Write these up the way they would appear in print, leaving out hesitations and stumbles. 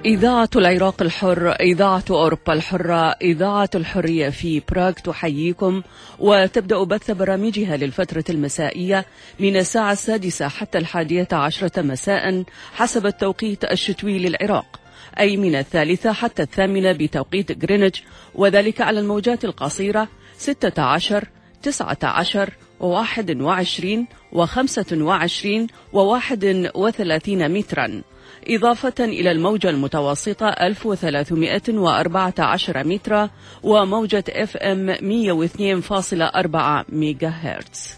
إذاعة العراق الحر، إذاعة أوروبا الحرة، إذاعة الحرية في براغ تحييكم وتبدأ بث برامجها للفترة المسائية من الساعة 6 حتى 11 مساء حسب التوقيت الشتوي للعراق، أي من 3 حتى 8 بتوقيت غرينتش، وذلك على الموجات القصيرة 16 19 و21 و25 و31 مترا، إضافة إلى الموجة المتوسطة 1314 مترا وموجة FM 102.4 ميجا هرتز.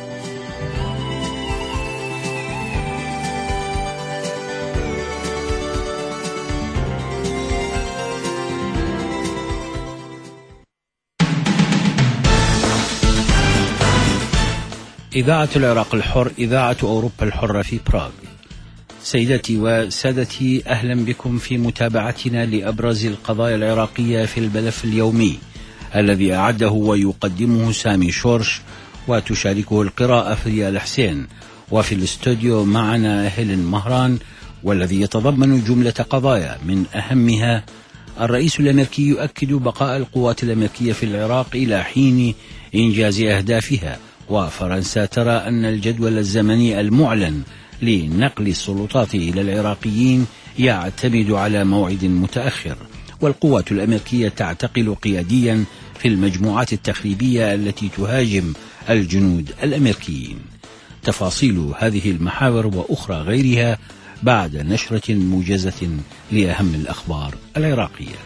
إذاعة العراق الحر، إذاعة أوروبا الحرة في براغ. سيدتي وسادتي، أهلا بكم في متابعتنا لأبرز القضايا العراقية في الملف اليومي الذي أعده ويقدمه سامي شورش، وتشاركه القراءة فريا الحسين، وفي الاستوديو معنا هيلين مهران، والذي يتضمن جملة قضايا من أهمها: الرئيس الأمريكي يؤكد بقاء القوات الأمريكية في العراق إلى حين إنجاز أهدافها، وفرنسا ترى أن الجدول الزمني المعلن لنقل السلطات إلى العراقيين يعتمد على موعد متأخر، والقوات الأمريكية تعتقل قياديا في المجموعات التخريبية التي تهاجم الجنود الأمريكيين. تفاصيل هذه المحاور وأخرى غيرها بعد نشرة موجزة لأهم الأخبار العراقية.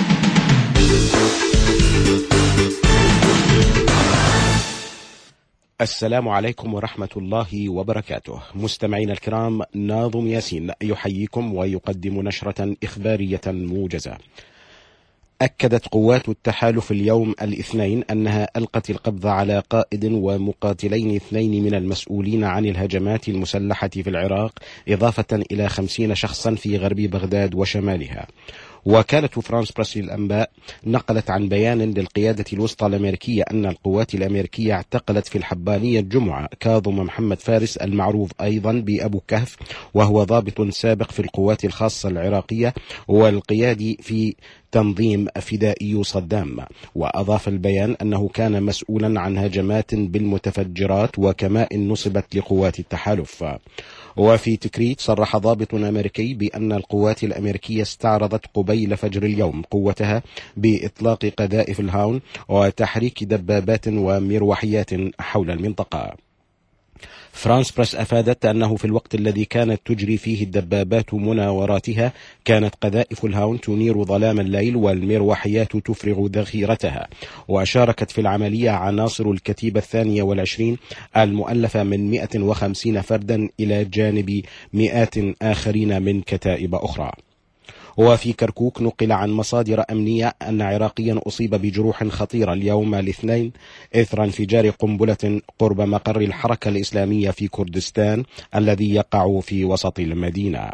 السلام عليكم ورحمة الله وبركاته. مستمعين الكرام، ناظم ياسين يحييكم ويقدم نشرة إخبارية موجزة. أكدت قوات التحالف اليوم الاثنين أنها ألقت القبض على قائد ومقاتلين 2 من المسؤولين عن الهجمات المسلحة في العراق، إضافة إلى 50 شخصا في غرب بغداد وشمالها. وكالة فرانس بريس للأنباء نقلت عن بيان للقيادة الوسطى الأمريكية أن القوات الأمريكية اعتقلت في الحبانية الجمعة كاظم محمد فارس، المعروف أيضا بأبو كهف، وهو ضابط سابق في القوات الخاصة العراقية والقيادي في تنظيم فدائي صدام. وأضاف البيان أنه كان مسؤولا عن هجمات بالمتفجرات وكمائن نصبت لقوات التحالف. وفي تكريت صرح ضابط أمريكي بأن القوات الأمريكية استعرضت قبيل فجر اليوم قوتها بإطلاق قذائف الهاون وتحريك دبابات ومروحيات حول المنطقة. فرانس بريس أفادت أنه في الوقت الذي كانت تجري فيه الدبابات مناوراتها كانت قذائف الهاون تنير ظلام الليل والمروحيات تفرغ ذخيرتها. وشاركت في العملية عناصر الكتيبة 22 المؤلفة من 150 فردا إلى جانب 100 آخرين من كتائب أخرى. وفي كركوك نقل عن مصادر أمنية أن عراقيا أصيب بجروح خطيرة اليوم الاثنين إثر انفجار قنبلة قرب مقر الحركة الإسلامية في كردستان الذي يقع في وسط المدينة.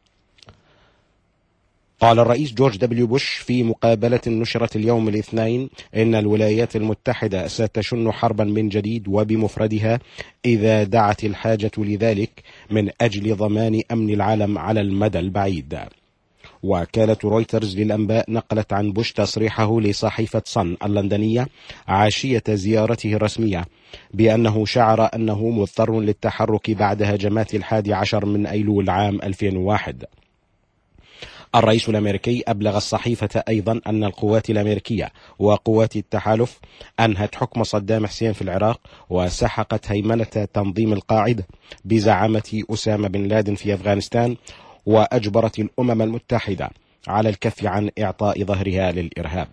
قال الرئيس جورج دبليو بوش في مقابلة نشرت اليوم الاثنين إن الولايات المتحدة ستشن حربا من جديد وبمفردها إذا دعت الحاجة لذلك من أجل ضمان أمن العالم على المدى البعيد. وكالة رويترز للأنباء نقلت عن بوش تصريحه لصحيفة صن اللندنية عاشية زيارته الرسمية بأنه شعر أنه مضطر للتحرك بعد هجمات 11 من أيلول عام 2001. الرئيس الأمريكي أبلغ الصحيفة أيضا أن القوات الأمريكية وقوات التحالف أنهت حكم صدام حسين في العراق وسحقت هيمنة تنظيم القاعدة بزعامة أسامة بن لادن في أفغانستان، وأجبرت الأمم المتحدة على الكف عن إعطاء ظهرها للإرهاب.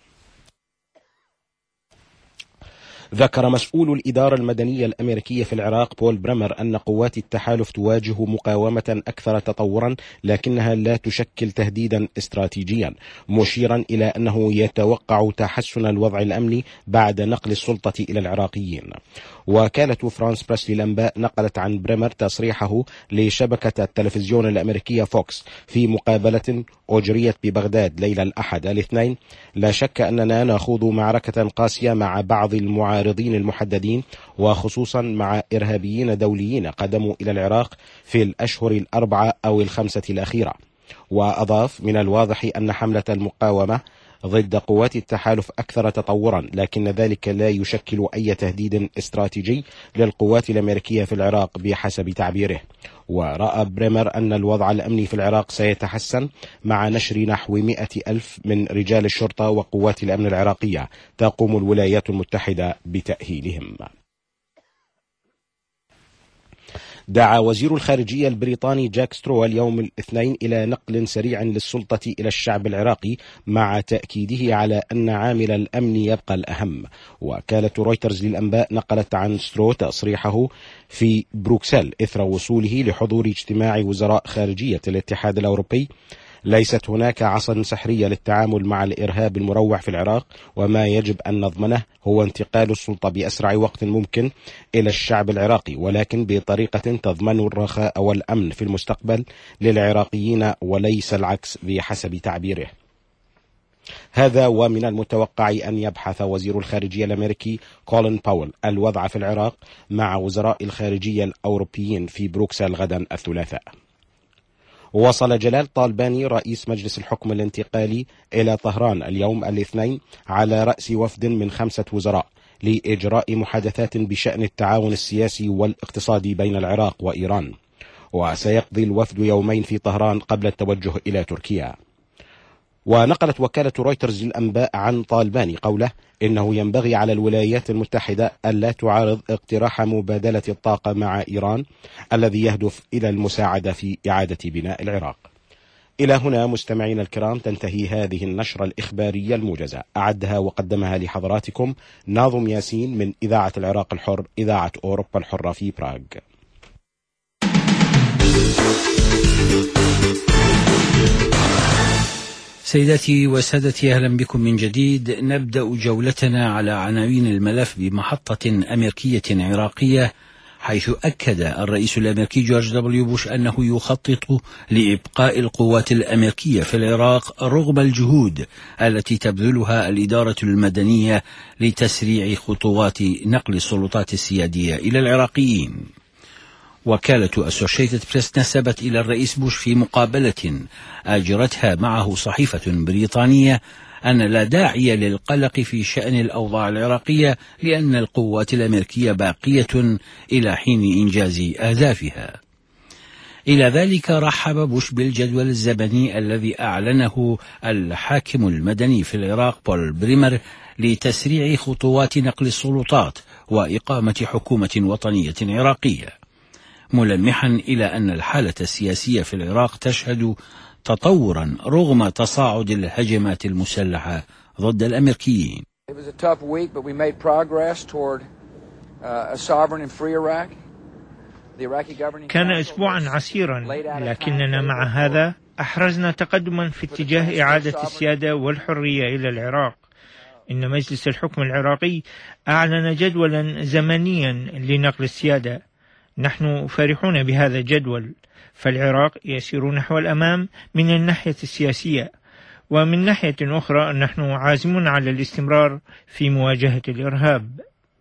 ذكر مسؤول الإدارة المدنية الأمريكية في العراق بول بريمر أن قوات التحالف تواجه مقاومة أكثر تطورا لكنها لا تشكل تهديدا استراتيجيا، مشيرا إلى أنه يتوقع تحسن الوضع الأمني بعد نقل السلطة إلى العراقيين. وكالة فرانس بريس للأنباء نقلت عن بريمر تصريحه لشبكة التلفزيون الأمريكية فوكس في مقابلة أجريت ببغداد ليلة الأحد الاثنين: لا شك أننا نخوض معركة قاسية مع بعض المعارضين المحددين، وخصوصا مع إرهابيين دوليين قدموا إلى العراق في الأشهر 4 أو 5 الأخيرة. وأضاف: من الواضح أن حملة المقاومة ضد قوات التحالف أكثر تطورا، لكن ذلك لا يشكل أي تهديد استراتيجي للقوات الأمريكية في العراق بحسب تعبيره. ورأى بريمر أن الوضع الأمني في العراق سيتحسن مع نشر نحو 100,000 من رجال الشرطة وقوات الأمن العراقية تقوم الولايات المتحدة بتأهيلهم. دعا وزير الخارجية البريطاني جاك سترو اليوم الاثنين إلى نقل سريع للسلطة إلى الشعب العراقي، مع تأكيده على أن عامل الأمن يبقى الأهم. وكالة رويترز للأنباء نقلت عن سترو تصريحه في بروكسل إثر وصوله لحضور اجتماع وزراء خارجية الاتحاد الأوروبي: ليست هناك عصا سحرية للتعامل مع الإرهاب المروع في العراق، وما يجب أن نضمنه هو انتقال السلطة بأسرع وقت ممكن إلى الشعب العراقي، ولكن بطريقة تضمن الرخاء والأمن في المستقبل للعراقيين وليس العكس بحسب تعبيره. هذا ومن المتوقع أن يبحث وزير الخارجية الأمريكي كولين باول الوضع في العراق مع وزراء الخارجية الأوروبيين في بروكسل غدا الثلاثاء. وصل جلال طالباني رئيس مجلس الحكم الانتقالي إلى طهران اليوم الاثنين على رأس وفد من 5 وزراء لإجراء محادثات بشأن التعاون السياسي والاقتصادي بين العراق وإيران. وسيقضي الوفد يومين في طهران قبل التوجه إلى تركيا. ونقلت وكالة رويترز للأنباء عن طالباني قوله: إنه ينبغي على الولايات المتحدة ألا تعارض اقتراح مبادلة الطاقة مع إيران الذي يهدف إلى المساعدة في إعادة بناء العراق. إلى هنا مستمعين الكرام تنتهي هذه النشرة الإخبارية الموجزة، أعدها وقدمها لحضراتكم ناظم ياسين من إذاعة العراق الحر، إذاعة أوروبا الحرة في براغ. سيداتي وسادتي، أهلا بكم من جديد. نبدأ جولتنا على عناوين الملف بمحطة أمريكية عراقية، حيث أكد الرئيس الأمريكي جورج دبليو بوش أنه يخطط لإبقاء القوات الأمريكية في العراق رغم الجهود التي تبذلها الإدارة المدنية لتسريع خطوات نقل السلطات السيادية إلى العراقيين. وكالة أسوشيتد بريس نسبت إلى الرئيس بوش في مقابلة أجرتها معه صحيفة بريطانية أن لا داعي للقلق في شأن الأوضاع العراقية، لأن القوات الأمريكية باقية إلى حين إنجاز أهدافها. إلى ذلك رحب بوش بالجدول الزمني الذي أعلنه الحاكم المدني في العراق بول بريمر لتسريع خطوات نقل السلطات وإقامة حكومة وطنية عراقية، ملمحا إلى أن الحالة السياسية في العراق تشهد تطورا رغم تصاعد الهجمات المسلحة ضد الأمريكيين. كان أسبوعا عسيرا، لكننا مع هذا أحرزنا تقدما في اتجاه إعادة السيادة والحرية إلى العراق. إن مجلس الحكم العراقي أعلن جدولا زمنيا لنقل السيادة. نحن فرحون بهذا الجدول، فالعراق يسير نحو الأمام من الناحية السياسية، ومن ناحية أخرى نحن عازمون على الاستمرار في مواجهة الإرهاب.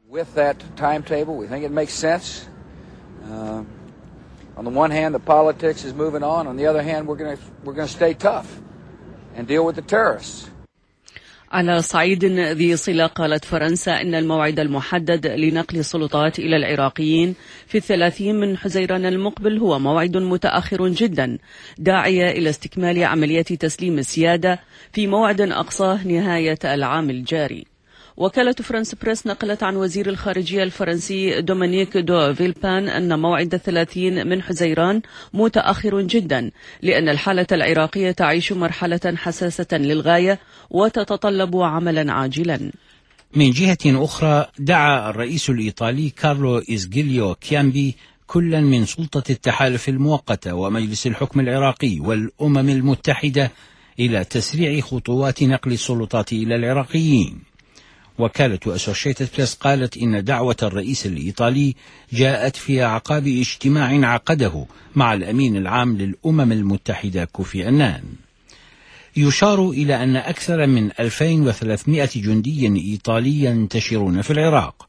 On the one hand, the politics is moving on. On the other hand, we're going to stay tough and deal with the terrorists. على صعيد ذي صلة، قالت فرنسا إن الموعد المحدد لنقل السلطات إلى العراقيين في 30 من حزيران المقبل هو موعد متأخر جدا، داعية إلى استكمال عملية تسليم السيادة في موعد أقصاه نهاية العام الجاري. وكالة فرانس بريس نقلت عن وزير الخارجية الفرنسي دومينيك دو فيلبان أن موعد 30 من حزيران متأخر جدا، لأن الحالة العراقية تعيش مرحلة حساسة للغاية وتتطلب عملا عاجلا. من جهة أخرى، دعا الرئيس الإيطالي كارلو إسجيليو كيامبي كلا من سلطة التحالف المؤقتة ومجلس الحكم العراقي والأمم المتحدة إلى تسريع خطوات نقل السلطات إلى العراقيين. وكالة أسوشيتد بريس قالت إن دعوة الرئيس الإيطالي جاءت في أعقاب اجتماع عقده مع الأمين العام للأمم المتحدة كوفي أنان. يشار إلى أن أكثر من 2300 جندي إيطالي ينتشرون في العراق،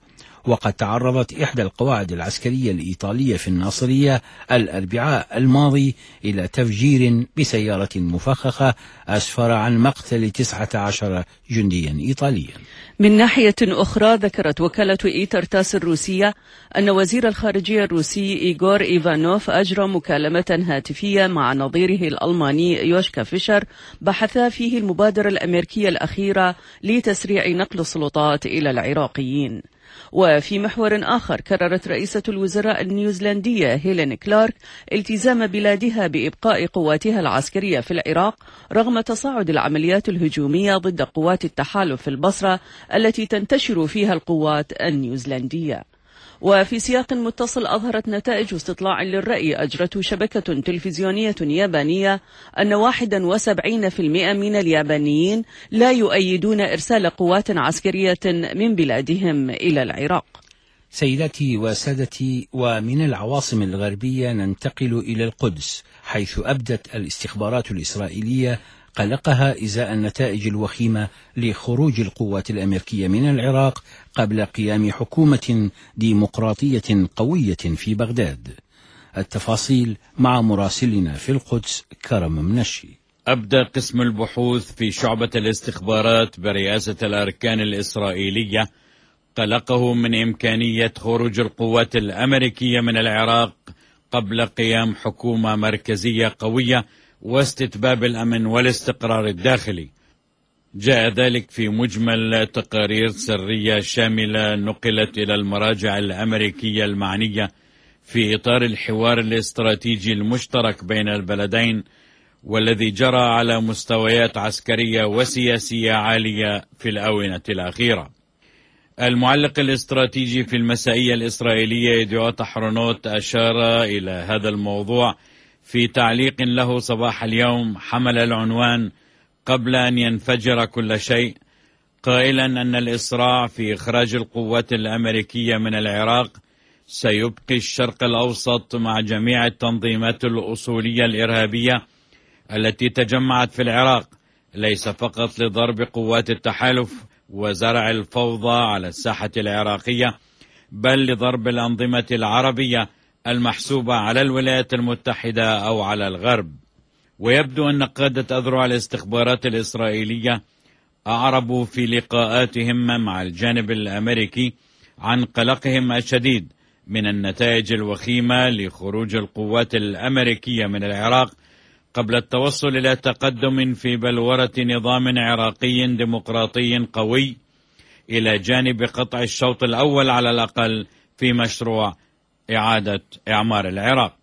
وقد تعرضت إحدى القواعد العسكرية الإيطالية في الناصرية الأربعاء الماضي إلى تفجير بسيارة مفخخة أسفر عن مقتل 19 جنديا إيطاليا. من ناحية أخرى ذكرت وكالة إيتر تاس الروسية أن وزير الخارجية الروسي إيغور إيفانوف أجرى مكالمة هاتفية مع نظيره الألماني يوشكا فيشر بحث فيه المبادرة الأمريكية الأخيرة لتسريع نقل السلطات إلى العراقيين. وفي محور آخر كررت رئيسة الوزراء النيوزيلندية هيلين كلارك التزام بلادها بإبقاء قواتها العسكرية في العراق رغم تصاعد العمليات الهجومية ضد قوات التحالف في البصرة التي تنتشر فيها القوات النيوزيلندية. وفي سياق متصل أظهرت نتائج استطلاع للرأي أجرته شبكة تلفزيونية يابانية أن 71% من اليابانيين لا يؤيدون إرسال قوات عسكرية من بلادهم إلى العراق. سيداتي وسادتي، ومن العواصم الغربية ننتقل إلى القدس، حيث أبدت الاستخبارات الإسرائيلية قلقها إزاء النتائج الوخيمة لخروج القوات الأمريكية من العراق قبل قيام حكومة ديمقراطية قوية في بغداد. التفاصيل مع مراسلنا في القدس كرم منشي. أبدى قسم البحوث في شعبة الاستخبارات برئاسة الأركان الإسرائيلية قلقه من إمكانية خروج القوات الأمريكية من العراق قبل قيام حكومة مركزية قوية واستتباب الأمن والاستقرار الداخلي. جاء ذلك في مجمل تقارير سرية شاملة نقلت إلى المراجع الأمريكية المعنية في إطار الحوار الاستراتيجي المشترك بين البلدين، والذي جرى على مستويات عسكرية وسياسية عالية في الآونة الأخيرة. المعلق الاستراتيجي في المسائية الإسرائيلية يديوت أحرونوت أشار إلى هذا الموضوع في تعليق له صباح اليوم حمل العنوان قبل أن ينفجر كل شيء، قائلا أن الإسراع في إخراج القوات الأمريكية من العراق سيبقي الشرق الأوسط مع جميع التنظيمات الأصولية الإرهابية التي تجمعت في العراق ليس فقط لضرب قوات التحالف وزرع الفوضى على الساحة العراقية، بل لضرب الأنظمة العربية المحسوبة على الولايات المتحدة أو على الغرب. ويبدو أن قادة أذرع الاستخبارات الإسرائيلية أعربوا في لقاءاتهم مع الجانب الأمريكي عن قلقهم الشديد من النتائج الوخيمة لخروج القوات الأمريكية من العراق قبل التوصل إلى تقدم في بلورة نظام عراقي ديمقراطي قوي، إلى جانب قطع الشوط الأول على الأقل في مشروع إعادة إعمار العراق.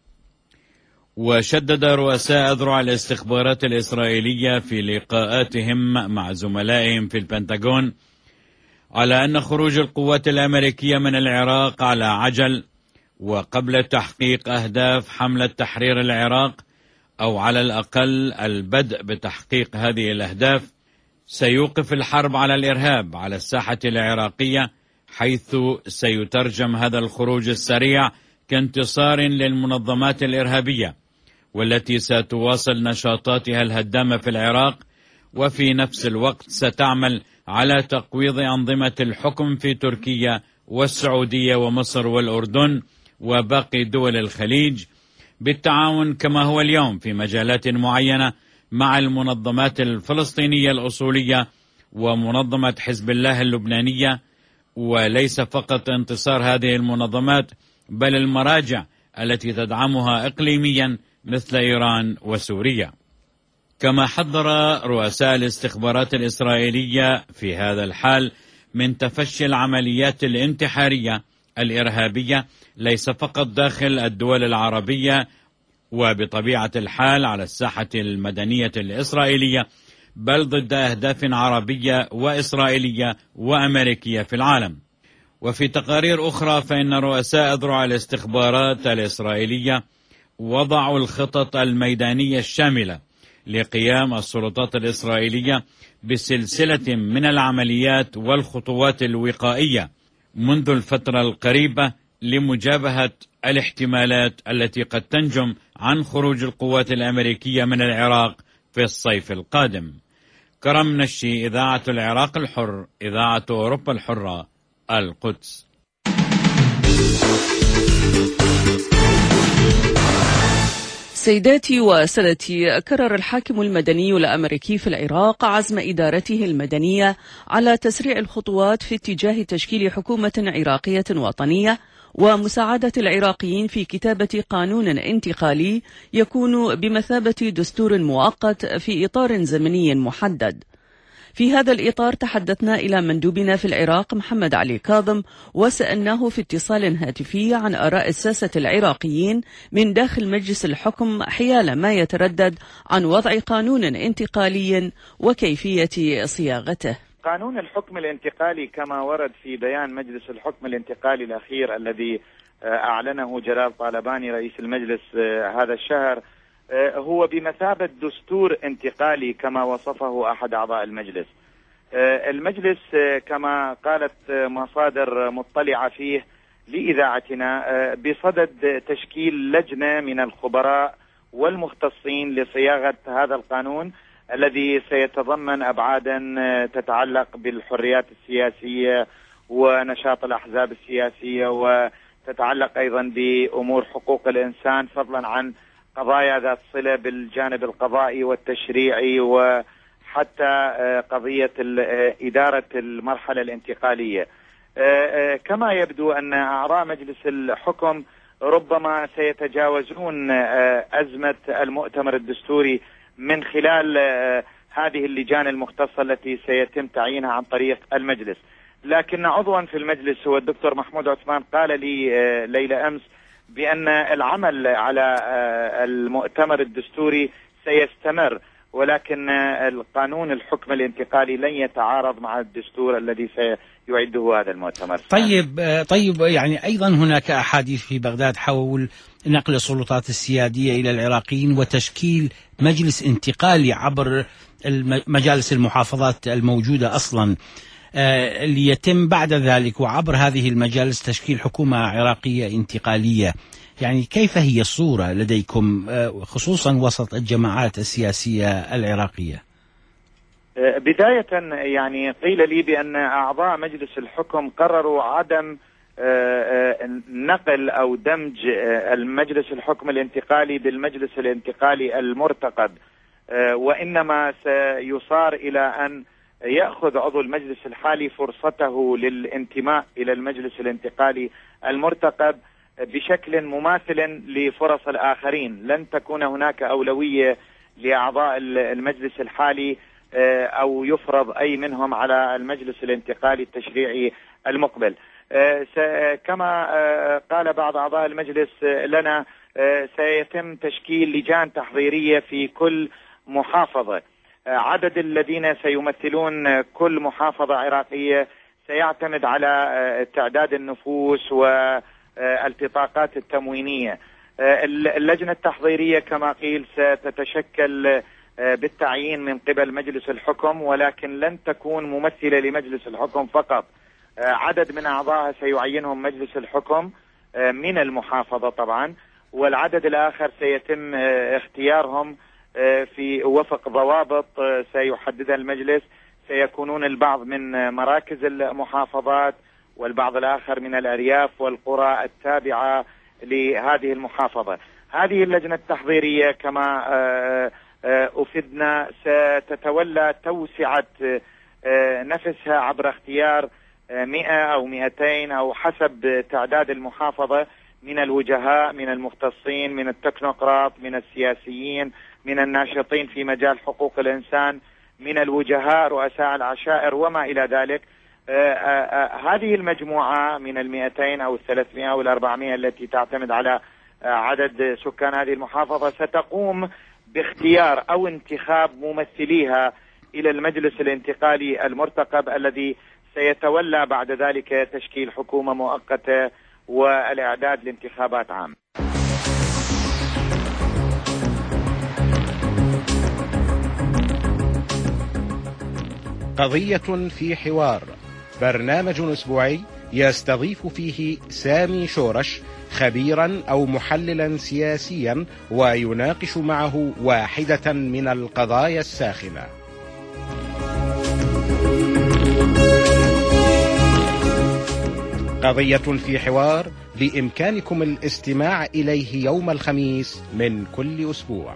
وشدد رؤساء أذرع الاستخبارات الإسرائيلية في لقاءاتهم مع زملائهم في البنتاغون على أن خروج القوات الأمريكية من العراق على عجل وقبل تحقيق أهداف حملة تحرير العراق، أو على الأقل البدء بتحقيق هذه الأهداف، سيوقف الحرب على الإرهاب على الساحة العراقية، حيث سيترجم هذا الخروج السريع كانتصار للمنظمات الإرهابية والتي ستواصل نشاطاتها الهدامة في العراق، وفي نفس الوقت ستعمل على تقويض أنظمة الحكم في تركيا والسعودية ومصر والأردن وباقي دول الخليج بالتعاون كما هو اليوم في مجالات معينة مع المنظمات الفلسطينية الأصولية ومنظمة حزب الله اللبنانية. وليس فقط انتصار هذه المنظمات بل المراجع التي تدعمها إقليميا مثل إيران وسوريا. كما حذر رؤساء الاستخبارات الإسرائيلية في هذا الحال من تفشي العمليات الانتحارية الإرهابية ليس فقط داخل الدول العربية وبطبيعة الحال على الساحة المدنية الإسرائيلية، بل ضد أهداف عربية وإسرائيلية وأمريكية في العالم. وفي تقارير أخرى فإن رؤساء أذرع الاستخبارات الإسرائيلية وضعوا الخطط الميدانية الشاملة لقيام السلطات الإسرائيلية بسلسلة من العمليات والخطوات الوقائية منذ الفترة القريبة لمجابهة الاحتمالات التي قد تنجم عن خروج القوات الأمريكية من العراق في الصيف القادم. كرم نشي، إذاعة العراق الحر، إذاعة أوروبا الحرة، القدس. سيداتي وسادتي، كرر الحاكم المدني الأمريكي في العراق عزم إدارته المدنية على تسريع الخطوات في اتجاه تشكيل حكومة عراقية وطنية ومساعدة العراقيين في كتابة قانون انتقالي يكون بمثابة دستور مؤقت في إطار زمني محدد. في هذا الإطار تحدثنا إلى مندوبنا في العراق محمد علي كاظم وسألناه في اتصال هاتفي عن آراء الساسة العراقيين من داخل مجلس الحكم حيال ما يتردد عن وضع قانون انتقالي وكيفية صياغته. قانون الحكم الانتقالي كما ورد في بيان مجلس الحكم الانتقالي الأخير الذي أعلنه جلال طالباني رئيس المجلس هذا الشهر هو بمثابة دستور انتقالي كما وصفه أحد أعضاء المجلس. المجلس كما قالت مصادر مطلعة فيه لإذاعتنا بصدد تشكيل لجنة من الخبراء والمختصين لصياغة هذا القانون الذي سيتضمن أبعادا تتعلق بالحريات السياسية ونشاط الأحزاب السياسية، وتتعلق أيضا بأمور حقوق الإنسان، فضلا عن قضايا ذات صلة بالجانب القضائي والتشريعي، وحتى قضية إدارة المرحلة الانتقالية. كما يبدو أن أعضاء مجلس الحكم ربما سيتجاوزون أزمة المؤتمر الدستوري من خلال هذه اللجان المختصة التي سيتم تعيينها عن طريق المجلس. لكن عضوا في المجلس هو الدكتور محمود عثمان قال لي ليلة أمس بأن العمل على المؤتمر الدستوري سيستمر، ولكن القانون الحكم الانتقالي لن يتعارض مع الدستور الذي سيعده هذا المؤتمر. طيب يعني أيضا هناك أحاديث في بغداد حول نقل السلطات السيادية إلى العراقيين وتشكيل مجلس انتقالي عبر مجالس المحافظات الموجودة أصلا، ليتم بعد ذلك وعبر هذه المجالس تشكيل حكومة عراقية انتقالية. يعني كيف هي الصورة لديكم خصوصا وسط الجماعات السياسية العراقية؟ بداية يعني قيل لي بأن أعضاء مجلس الحكم قرروا عدم نقل أو دمج المجلس الحكم الانتقالي بالمجلس الانتقالي المرتقب، وإنما سيصار إلى أن يأخذ عضو المجلس الحالي فرصته للانتماء إلى المجلس الانتقالي المرتقب بشكل مماثل لفرص الآخرين. لن تكون هناك أولوية لأعضاء المجلس الحالي أو يفرض أي منهم على المجلس الانتقالي التشريعي المقبل. كما قال بعض أعضاء المجلس لنا سيتم تشكيل لجان تحضيرية في كل محافظة. عدد الذين سيمثلون كل محافظة عراقية سيعتمد على تعداد النفوس والبطاقات التموينية. اللجنة التحضيرية كما قيل ستتشكل بالتعيين من قبل مجلس الحكم، ولكن لن تكون ممثلة لمجلس الحكم فقط. عدد من أعضائها سيعينهم مجلس الحكم من المحافظة طبعا، والعدد الآخر سيتم اختيارهم في وفق ضوابط سيحددها المجلس. سيكونون البعض من مراكز المحافظات والبعض الآخر من الأرياف والقرى التابعة لهذه المحافظة. هذه اللجنة التحضيرية كما أفدنا ستتولى توسعة نفسها عبر اختيار 100 أو 200 أو حسب تعداد المحافظة من الوجهاء، من المختصين، من التكنوقراط، من السياسيين، من الناشطين في مجال حقوق الإنسان، من الوجهاء، رؤساء العشائر وما إلى ذلك. هذه المجموعة من 200 أو 300 أو 400 التي تعتمد على عدد سكان هذه المحافظة ستقوم باختيار أو انتخاب ممثليها إلى المجلس الانتقالي المرتقب الذي سيتولى بعد ذلك تشكيل حكومة مؤقتة والإعداد لانتخابات عامة. قضية في حوار، برنامج أسبوعي يستضيف فيه سامي شورش خبيرا أو محللا سياسيا ويناقش معه واحدة من القضايا الساخنة. قضية في حوار بإمكانكم الاستماع إليه يوم الخميس من كل أسبوع.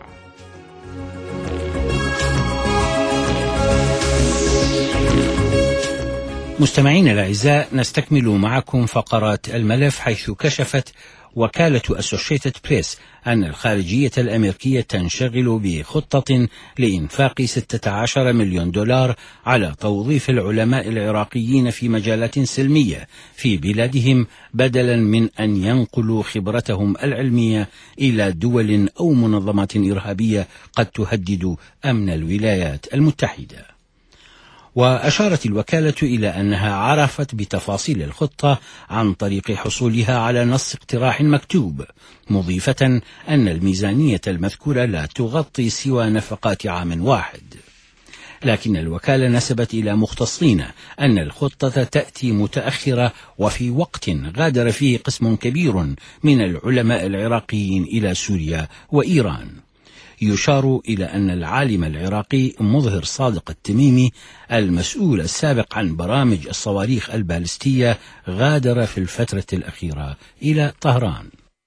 مستمعين الأعزاء، نستكمل معكم فقرات الملف، حيث كشفت وكالة أسوشيتد بريس أن الخارجية الأمريكية تنشغل بخطة لإنفاق 16 مليون دولار على توظيف العلماء العراقيين في مجالات سلمية في بلادهم، بدلا من أن ينقلوا خبرتهم العلمية إلى دول أو منظمات إرهابية قد تهدد أمن الولايات المتحدة. وأشارت الوكالة إلى أنها عرفت بتفاصيل الخطة عن طريق حصولها على نص اقتراح مكتوب، مضيفة أن الميزانية المذكورة لا تغطي سوى نفقات عام واحد. لكن الوكالة نسبت إلى مختصين أن الخطة تأتي متأخرة وفي وقت غادر فيه قسم كبير من العلماء العراقيين إلى سوريا وإيران. يشار إلى أن العالم العراقي مظهر صادق التميمي، المسؤول السابق عن برامج الصواريخ البالستية، غادر في الفترة الأخيرة إلى طهران.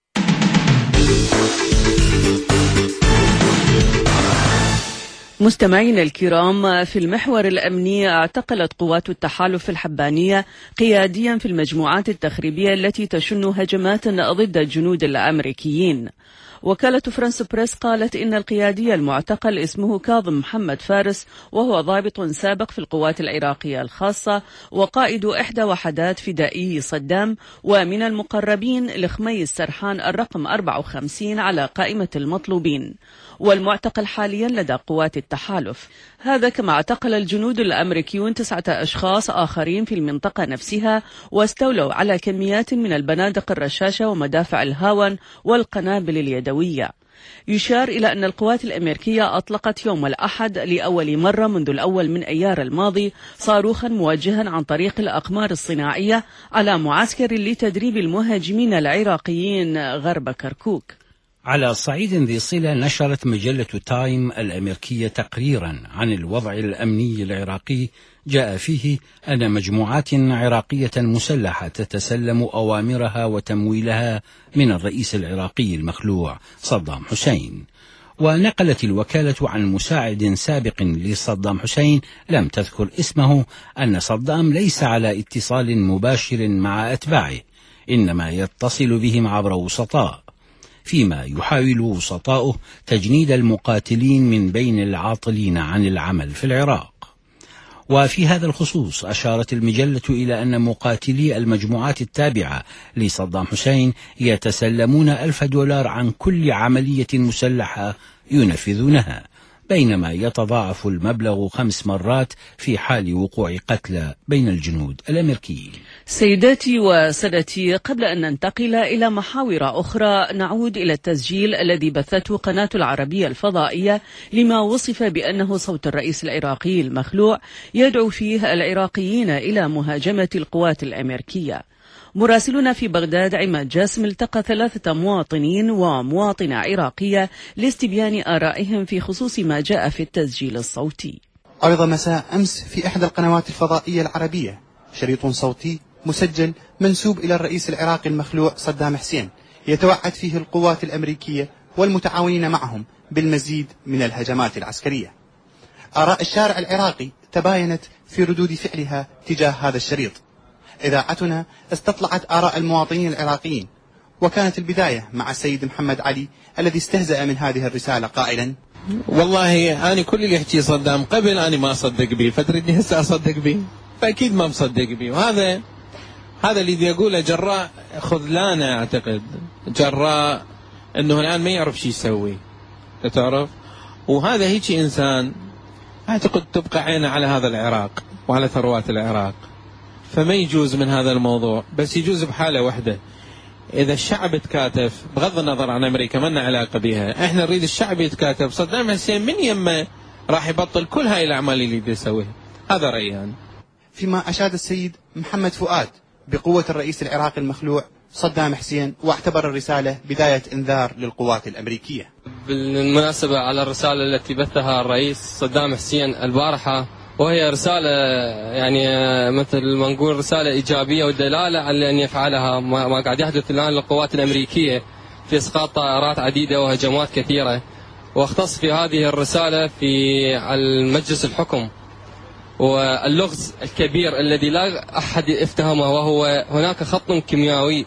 مستمعينا الكرام، في المحور الأمني، اعتقلت قوات التحالف الحبانية قياديا في المجموعات التخريبية التي تشن هجمات ضد الجنود الأمريكيين. وكالة فرانس بريس قالت إن القيادي المعتقل اسمه كاظم محمد فارس، وهو ضابط سابق في القوات العراقية الخاصة وقائد إحدى وحدات فدائي صدام، ومن المقربين لخميس سرحان الرقم 54 على قائمة المطلوبين، والمعتقل حاليا لدى قوات التحالف. هذا كما اعتقل الجنود الأمريكيون 9 أشخاص آخرين في المنطقة نفسها، واستولوا على كميات من البنادق الرشاشة ومدافع الهاون والقنابل اليدوية. يشار إلى أن القوات الأمريكية أطلقت يوم الأحد لأول مرة منذ الأول من أيار الماضي صاروخا موجها عن طريق الأقمار الصناعية على معسكر لتدريب المهاجمين العراقيين غرب كركوك. على صعيد ذي صلة، نشرت مجلة تايم الأمريكية تقريرا عن الوضع الأمني العراقي جاء فيه أن مجموعات عراقية مسلحة تتسلم أوامرها وتمويلها من الرئيس العراقي المخلوع صدام حسين. ونقلت الوكالة عن مساعد سابق لصدام حسين لم تذكر اسمه أن صدام ليس على اتصال مباشر مع أتباعه، إنما يتصل بهم عبر وسطاء، فيما يحاول وسطاؤه تجنيد المقاتلين من بين العاطلين عن العمل في العراق. وفي هذا الخصوص أشارت المجلة إلى أن مقاتلي المجموعات التابعة لصدام حسين يتسلمون $1000 عن كل عملية مسلحة ينفذونها، بينما يتضاعف المبلغ 5 مرات في حال وقوع قتلى بين الجنود الأمريكيين. سيداتي وسادتي، قبل أن ننتقل إلى محاور أخرى، نعود إلى التسجيل الذي بثته قناة العربية الفضائية لما وصف بأنه صوت الرئيس العراقي المخلوع يدعو فيه العراقيين إلى مهاجمة القوات الأمريكية. مراسلنا في بغداد عماد جاسم التقى 3 مواطنين ومواطنة عراقية لاستبيان آرائهم في خصوص ما جاء في التسجيل الصوتي. عرض مساء أمس في إحدى القنوات الفضائية العربية شريط صوتي مسجل منسوب إلى الرئيس العراقي المخلوع صدام حسين، يتوعد فيه القوات الأمريكية والمتعاونين معهم بالمزيد من الهجمات العسكرية. آراء الشارع العراقي تباينت في ردود فعلها تجاه هذا الشريط. إذاعتنا استطلعت آراء المواطنين العراقيين، وكانت البداية مع السيد محمد علي الذي استهزأ من هذه الرسالة قائلا: والله أنا كل اللي يحكي صدام قبل أنا ما أصدق به، فترة هسه أصدق به، فأكيد ما مصدق به. وهذا اللي يقوله جراء خذلانه، أعتقد جراء أنه الآن ما يعرف شو يسوي، تعرف. وهذا هيك إنسان أعتقد تبقى عينه على هذا العراق وعلى ثروات العراق، فما يجوز من هذا الموضوع. بس يجوز بحالة واحدة، إذا الشعب تكاتف بغض النظر عن أمريكا ما لنا علاقة بها، إحنا نريد الشعب يتكاتف. صدام حسين من يمه راح يبطل كل هاي الأعمال اللي بده يسويها. هذا رأيي أنا. فيما أشاد السيد محمد فؤاد بقوة الرئيس العراقي المخلوع صدام حسين، واعتبر الرسالة بداية إنذار للقوات الأمريكية. بالمناسبة على الرسالة التي بثها الرئيس صدام حسين البارحة، وهي رسالة يعني مثل ما نقول رسالة إيجابية ودلالة على أن يفعلها ما قاعد يحدث الآن للقوات الأمريكية في إسقاط طائرات عديدة وهجمات كثيرة. واختص في هذه الرسالة في المجلس الحكم واللغز الكبير الذي لا أحد يفتهمه، وهو هناك خط كيميائي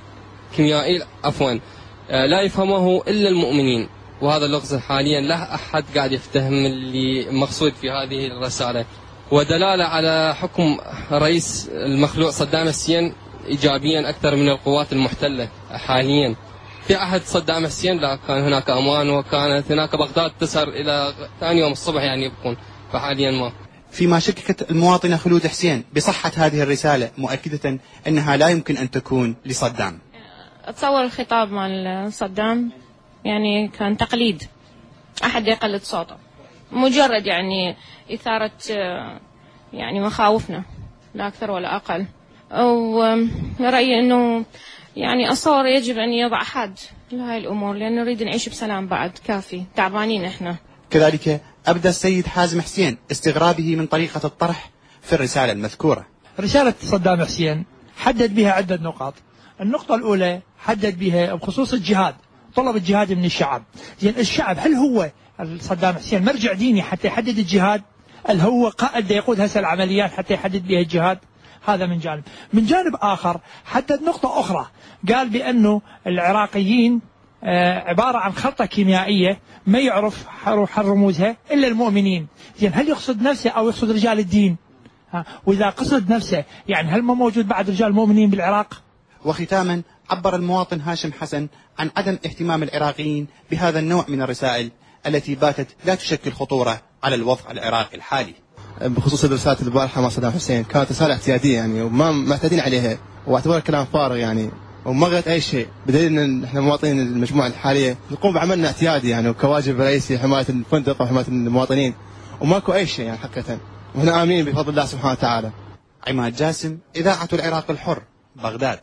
لا يفهمه إلا المؤمنين، وهذا اللغز حاليا لا أحد قاعد يفتهم اللي مقصود في هذه الرسالة، ودلالة على حكم رئيس المخلوع صدام حسين إيجابيا أكثر من القوات المحتلة حاليا. في عهد صدام حسين لا كان هناك أمان، وكانت هناك بغداد تسهر إلى ثاني يوم الصبح يعني يبقون، فحاليا ما. فيما شككت المواطنة خلود حسين بصحة هذه الرسالة، مؤكدة أنها لا يمكن أن تكون لصدام. أتصور الخطاب مال صدام يعني كان تقليد، أحد يقلد صوته، مجرد يعني إثارة يعني مخاوفنا لا أكثر ولا أقل. ورأيي أنه يعني أصور يجب أن يضع حد لهذه الأمور، لأن نريد نعيش بسلام بعد، كافي تعبانين إحنا. كذلك أبدى السيد حازم حسين استغرابه من طريقة الطرح في الرسالة المذكورة. رسالة صدام حسين حدد بها عدة نقاط. النقطة الأولى حدد بها بخصوص الجهاد، طلب الجهاد من الشعب. زين الشعب هل هو صدام حسين مرجع ديني حتى يحدد الجهاد؟ هل هو قائد يقود هسه العمليات حتى يحدد بها الجهاد؟ هذا من جانب. من جانب آخر حدد نقطة أخرى، قال بأنه العراقيين عبارة عن خلطة كيميائية ما يعرف رموزها إلا المؤمنين. زين هل يقصد نفسه أو يقصد رجال الدين؟ وإذا قصد نفسه يعني هل ما موجود بعد رجال مؤمنين بالعراق؟ وختاما عبر المواطن هاشم حسن عن عدم اهتمام العراقيين بهذا النوع من الرسائل التي باتت لا تشكل خطورة على الوضع العراقي الحالي. بخصوص الرسالة البارحة مع صدام حسين كانت رسالة اعتيادية يعني وما معتادين عليها، واعتبر كلام فارغ يعني وما غيرت أي شيء، بدليل أن احنا مواطنين المجموعة الحالية نقوم بعملنا اعتيادي يعني وكواجب رئيسي حماية الفندق وحماية المواطنين، وماكو أي شيء يعني حقيقة، ونحن آمنين بفضل الله سبحانه وتعالى. عماد جاسم، إذاعة العراق الحر، بغداد.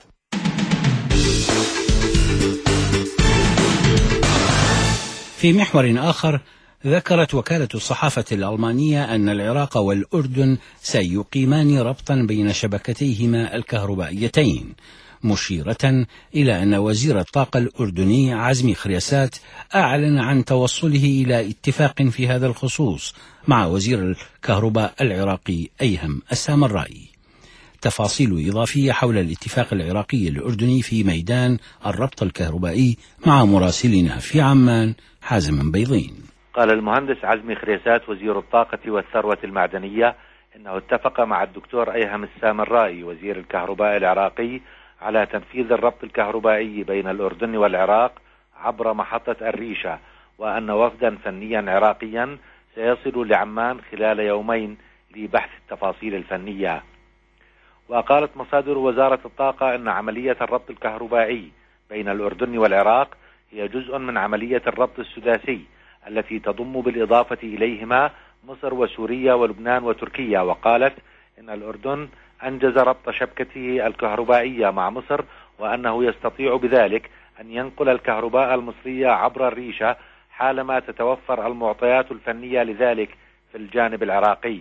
في محور آخر، ذكرت وكالة الصحافة الألمانية أن العراق والأردن سيقيمان ربطا بين شبكتيهما الكهربائيتين، مشيرة إلى أن وزير الطاقة الأردني عزمي خريسات أعلن عن توصله إلى اتفاق في هذا الخصوص مع وزير الكهرباء العراقي أيهم السامرائي. تفاصيل إضافية حول الاتفاق العراقي الأردني في ميدان الربط الكهربائي مع مراسلنا في عمان حازم بيضين. قال المهندس عزمي خريسات وزير الطاقة والثروة المعدنية إنه اتفق مع الدكتور أيهم السامرائي وزير الكهرباء العراقي على تنفيذ الربط الكهربائي بين الأردن والعراق عبر محطة الريشة، وأن وفدا فنيا عراقيا سيصل لعمان خلال يومين لبحث التفاصيل الفنية. وقالت مصادر وزارة الطاقة أن عملية الربط الكهربائي بين الأردن والعراق هي جزء من عملية الربط السداسي التي تضم بالإضافة إليهما مصر وسوريا ولبنان وتركيا. وقالت إن الأردن أنجز ربط شبكته الكهربائية مع مصر، وأنه يستطيع بذلك أن ينقل الكهرباء المصرية عبر الريشة حالما تتوفر المعطيات الفنية لذلك في الجانب العراقي.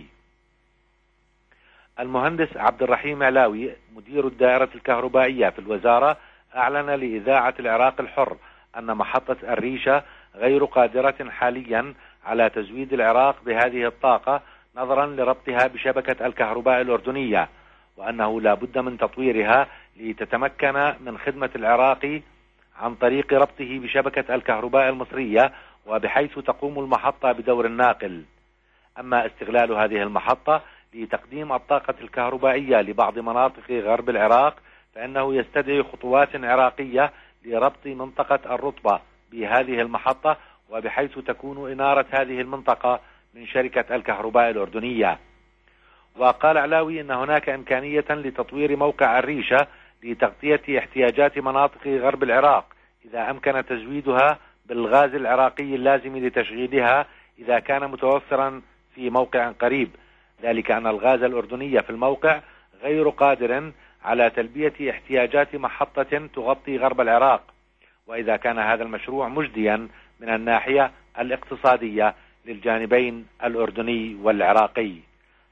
المهندس عبد الرحيم علاوي مدير الدائرة الكهربائية في الوزارة أعلن لإذاعة العراق الحر أن محطة الريشة غير قادرة حاليا على تزويد العراق بهذه الطاقة نظرا لربطها بشبكة الكهرباء الأردنية، وأنه لا بد من تطويرها لتتمكن من خدمة العراق عن طريق ربطه بشبكة الكهرباء المصرية، وبحيث تقوم المحطة بدور الناقل. أما استغلال هذه المحطة لتقديم الطاقة الكهربائية لبعض مناطق غرب العراق فإنه يستدعي خطوات عراقية لربط منطقة الرطبة بهذه المحطة، وبحيث تكون إنارة هذه المنطقة من شركة الكهرباء الأردنية. وقال علاوي إن هناك إمكانية لتطوير موقع الريشة لتغطية احتياجات مناطق غرب العراق إذا أمكن تزويدها بالغاز العراقي اللازم لتشغيلها إذا كان متوفرا في موقع قريب، ذلك أن الغاز الأردني في الموقع غير قادر على تلبية احتياجات محطة تغطي غرب العراق، وإذا كان هذا المشروع مجديا من الناحية الاقتصادية للجانبين الأردني والعراقي.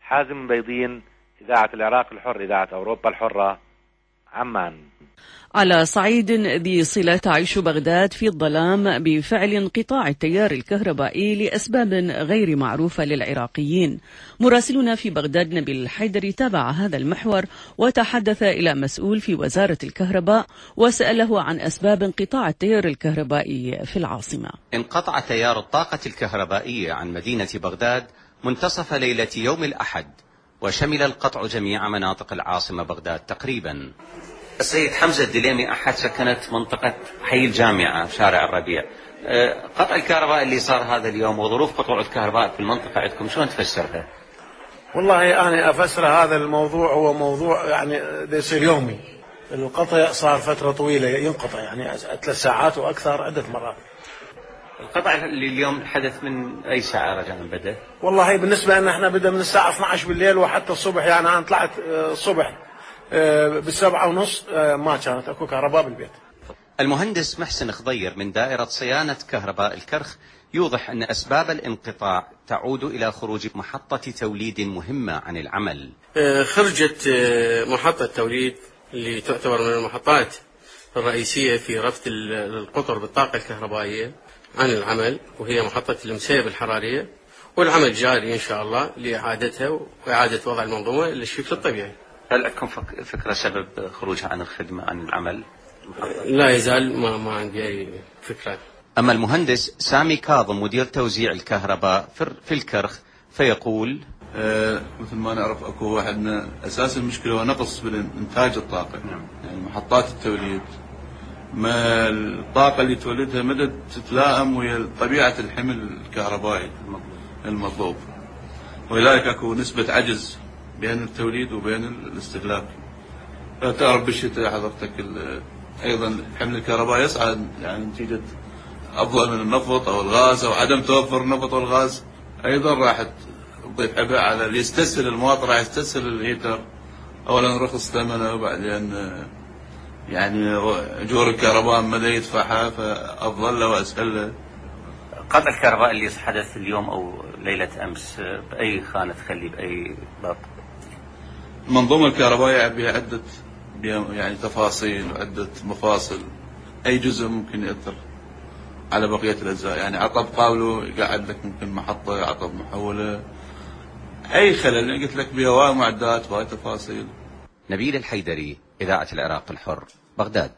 حازم بيضين، إذاعة العراق الحر، إذاعة أوروبا الحرة، عمان. على صعيد ذي صلة تعيش بغداد في الظلام بفعل انقطاع التيار الكهربائي لأسباب غير معروفة للعراقيين. مراسلنا في بغداد نبيل الحيدري تابع هذا المحور وتحدث إلى مسؤول في وزارة الكهرباء وسأله عن أسباب انقطاع التيار الكهربائي في العاصمة. انقطع تيار الطاقة الكهربائية عن مدينة بغداد منتصف ليلة يوم الأحد، وشمل القطع جميع مناطق العاصمة بغداد تقريبا. السيد حمزة الدليمي أحد سكنة منطقة حي الجامعة شارع الربيع. قطع الكهرباء اللي صار هذا اليوم وظروف قطوع الكهرباء في المنطقة عندكم شلون تفسرها؟ والله أنا أفسر هذا الموضوع هو موضوع يعني يصير يومي. القطع صار فترة طويلة ينقطع يعني 3 ساعات وأكثر عدة مرات. القطع اللي اليوم حدث من أي ساعة رجاء بدأ؟ والله بالنسبة لنا احنا بدأ من الساعة 12 بالليل وحتى الصبح، يعني أنا طلعت الصبح ب7:30 ما كانت اكو كهرباء بالبيت. المهندس محسن خضير من دائرة صيانة كهرباء الكرخ يوضح أن أسباب الانقطاع تعود إلى خروج محطة توليد مهمة عن العمل. خرجت محطة توليد اللي تعتبر من المحطات الرئيسية في ربط القطر بالطاقة الكهربائية عن العمل، وهي محطة المسيب الحرارية، والعمل جاري إن شاء الله لإعادتها وإعادة وضع المنظومة للشكل الطبيعي. هل عندكم فكرة سبب خروجها عن الخدمة عن العمل؟ لا يزال ما عندي أي فكرة. أما المهندس سامي كاظم مدير توزيع الكهرباء في الكرخ فيقول مثل ما نعرف أكو عندنا أساس المشكلة هو نقص بالإنتاج الطاقة. يعني محطات التوليد ما الطاقة اللي تولدها مدى تتلائم ويا طبيعة الحمل الكهربائي المطلوب، ولذلك أكو نسبة عجز بين التوليد وبين الاستهلاك. تعرف بالشتاء حضرتك أيضا حمل الكهرباء يصعد يعني نتيجة أفضل من النفط أو الغاز أو عدم توفر النفط والغاز، أيضا راح تضيف عبء على اللي يستسهل المواطن، راح يستسهل الهيتر. أولا رخص ثمنه وبعدين يعني أجور الكهرباء مدى يدفعها فأفضل له وأسهل له. قطع الكهرباء اللي حدث اليوم أو ليلة أمس بأي خانة تخلي بأي ضغط؟ المنظومة الكهربائية بها عدة يعني تفاصيل وعدة مفاصل، أي جزء ممكن يأثر على بقية الأجزاء. يعني عطب قابله يقعد لك ممكن محطة، عطب محولة، أي خلل قلت لك بها وايد معدات وايد تفاصيل. نبيل الحيدري، إذاعة العراق الحر، بغداد.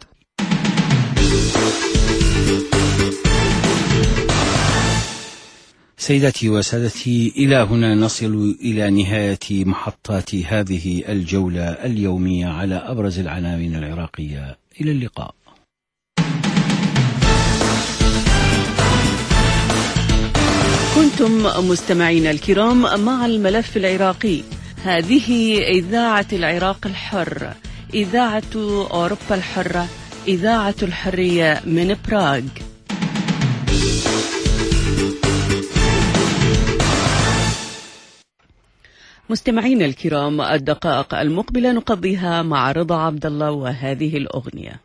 سيداتي وسادتي، إلى هنا نصل إلى نهاية محطات هذه الجولة اليومية على أبرز العناوين العراقية. إلى اللقاء. كنتم مستمعينا الكرام مع الملف العراقي. هذه إذاعة العراق الحر، إذاعة أوروبا الحرة، إذاعة الحرية من براغ. مستمعينا الكرام، الدقائق المقبلة نقضيها مع رضا عبد الله وهذه الأغنية.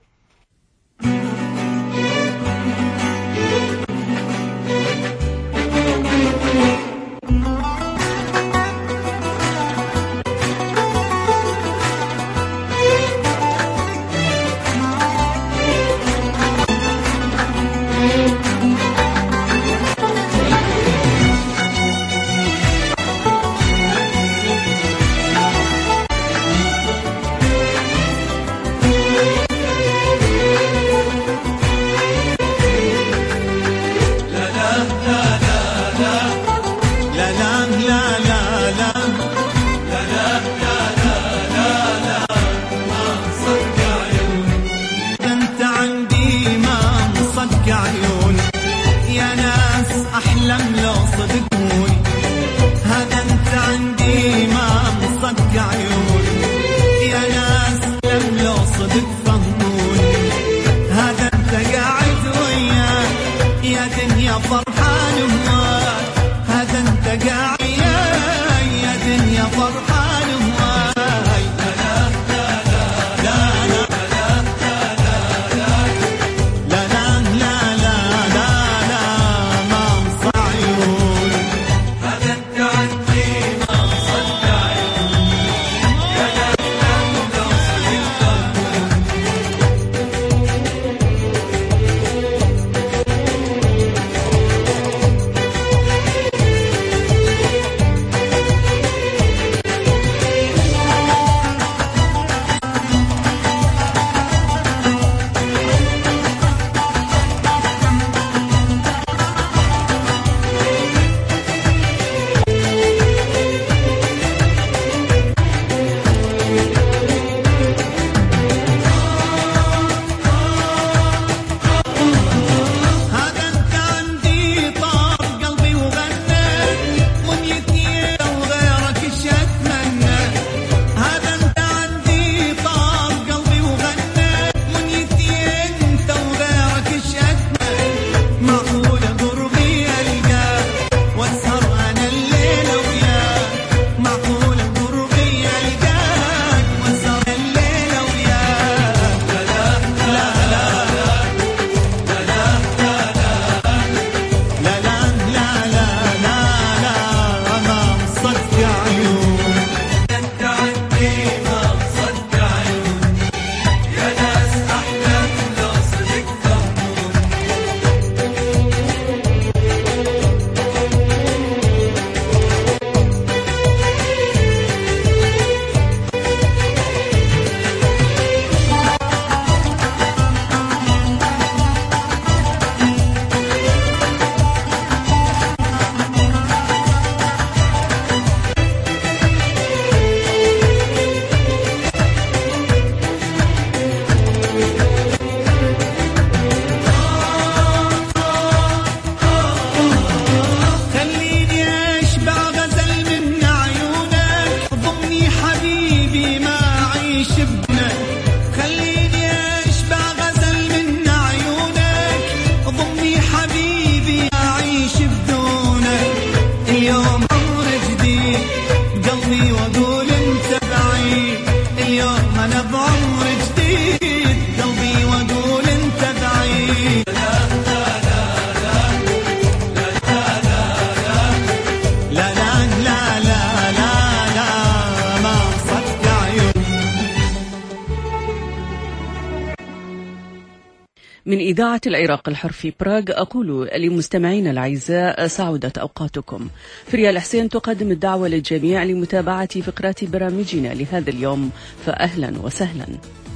من إذاعة العراق الحر في براغ أقول لمستمعينا الأعزاء سعودت أوقاتكم. فريال حسين تقدم الدعوة للجميع لمتابعة فقرات برامجنا لهذا اليوم، فأهلا وسهلا.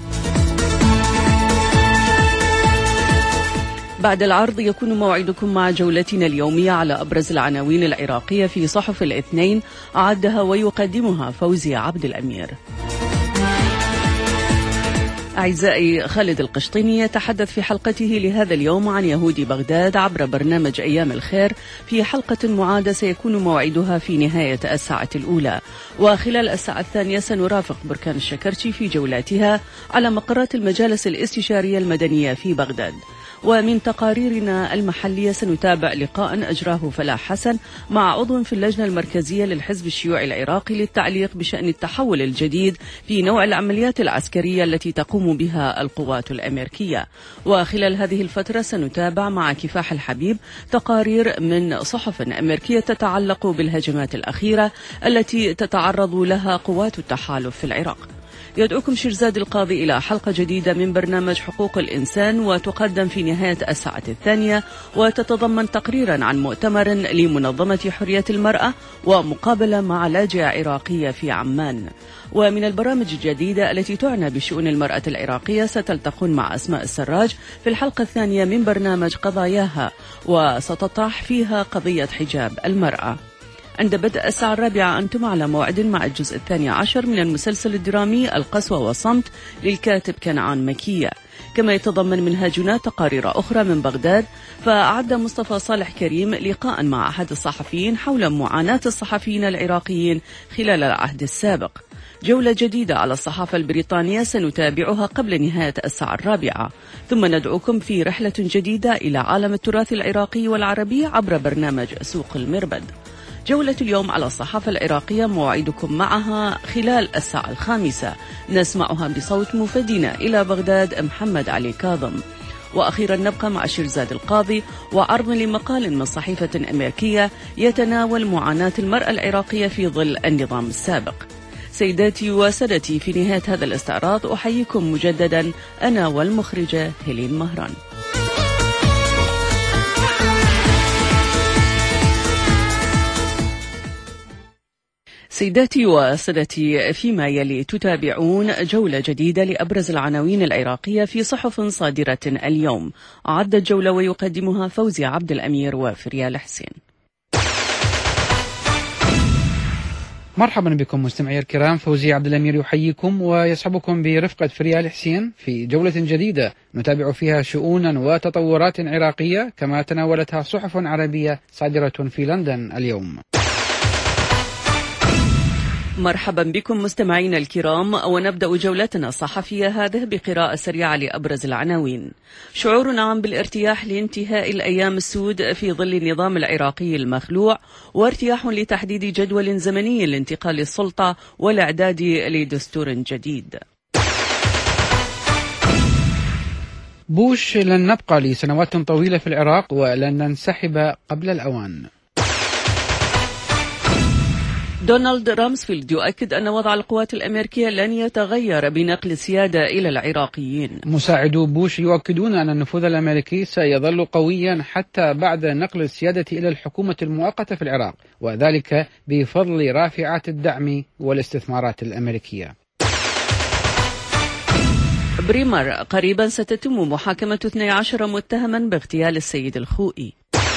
بعد العرض يكون موعدكم مع جولتنا اليومية على أبرز العناوين العراقية في صحف الاثنين، أعدها ويقدمها فوزي عبد الأمير. أعزائي، خالد القشطيني يتحدث في حلقته لهذا اليوم عن يهود بغداد عبر برنامج أيام الخير في حلقة معادة سيكون موعدها في نهاية الساعة الأولى. وخلال الساعة الثانية سنرافق بركان الشكرتي في جولاتها على مقرات المجالس الاستشارية المدنية في بغداد. ومن تقاريرنا المحلية سنتابع لقاء أجراه فلاح حسن مع عضو في اللجنة المركزية للحزب الشيوعي العراقي للتعليق بشأن التحول الجديد في نوع العمليات العسكرية التي تقوم بها القوات الأمريكية. وخلال هذه الفترة سنتابع مع كفاح الحبيب تقارير من صحف أمريكية تتعلق بالهجمات الأخيرة التي تتعرض لها قوات التحالف في العراق. يدعوكم شيرزاد القاضي إلى حلقة جديدة من برنامج حقوق الإنسان، وتقدم في نهاية الساعة الثانية، وتتضمن تقريرا عن مؤتمر لمنظمة حرية المرأة ومقابلة مع لاجئة عراقية في عمان. ومن البرامج الجديدة التي تعنى بشؤون المرأة العراقية ستلتقون مع أسماء السراج في الحلقة الثانية من برنامج قضاياها، وستطرح فيها قضية حجاب المرأة. عند بدء الساعة 4 أنتم على موعد مع الجزء 12 من المسلسل الدرامي القسوة والصمت للكاتب كنعان مكية. كما يتضمن منهاجنا تقارير أخرى من بغداد، فأعد مصطفى صالح كريم لقاء مع أحد الصحفيين حول معاناة الصحفيين العراقيين خلال العهد السابق. جولة جديدة على الصحافة البريطانية سنتابعها قبل نهاية الساعة 4، ثم ندعوكم في رحلة جديدة إلى عالم التراث العراقي والعربي عبر برنامج سوق المربد. جولة اليوم على الصحافة العراقية موعدكم معها خلال الساعة 5، نسمعها بصوت مفدنا إلى بغداد محمد علي كاظم. وأخيرا نبقى مع شيرزاد القاضي وعرض لمقال من صحيفة أمريكية يتناول معاناة المرأة العراقية في ظل النظام السابق. سيداتي وسادتي، في نهاية هذا الاستعراض أحييكم مجددا أنا والمخرجة هيلين مهران. سيداتي وسادتي، فيما يلي تتابعون جولة جديدة لأبرز العناوين العراقية في صحف صادرة اليوم. أعد الجولة ويقدمها فوزي عبد الأمير وفريال حسين. مرحبا بكم مستمعي الكرام، فوزي عبد الأمير يحييكم ويصحبكم برفقة فريال حسين في جولة جديدة نتابع فيها شؤونا وتطورات عراقية كما تناولتها صحف عربية صادرة في لندن اليوم. مرحبا بكم مستمعينا الكرام، ونبدأ جولتنا الصحفية هذه بقراءة سريعة لأبرز العناوين. شعور عام بالارتياح لانتهاء الأيام السود في ظل النظام العراقي المخلوع، وارتياح لتحديد جدول زمني لانتقال السلطة والإعداد لدستور جديد. بوش: لن نبقى لسنوات طويلة في العراق ولن ننسحب قبل الأوان. دونالد رامسفيلد يؤكد أن وضع القوات الأمريكية لن يتغير بنقل السيادة إلى العراقيين. مساعدو بوش يؤكدون أن النفوذ الأمريكي سيظل قويا حتى بعد نقل السيادة إلى الحكومة المؤقتة في العراق، وذلك بفضل رافعات الدعم والاستثمارات الأمريكية. بريمر: قريبا ستتم محاكمة 12 متهما باغتيال السيد الخوئي.